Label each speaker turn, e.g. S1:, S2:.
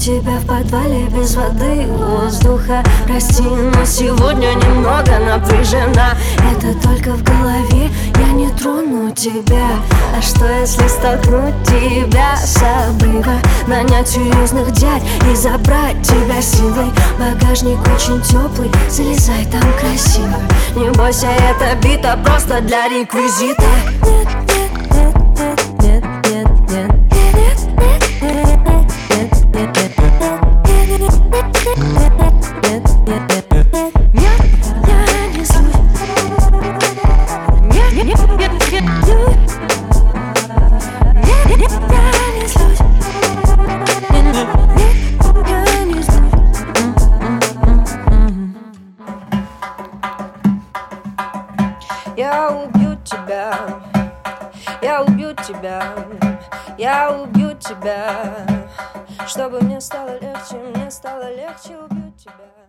S1: тебя в подвале без воды и воздуха. Прости, но сегодня немного напряжена. Это только в голове, я не трону тебя. А что если столкнуть тебя с обрыва? Нанять серьезных дядь и забрать тебя силой. Багажник очень теплый, залезай, там красиво. Не бойся, эта бита просто для реквизита.
S2: Я убью тебя, я убью тебя, я убью тебя. Чтобы мне стало легче убью тебя.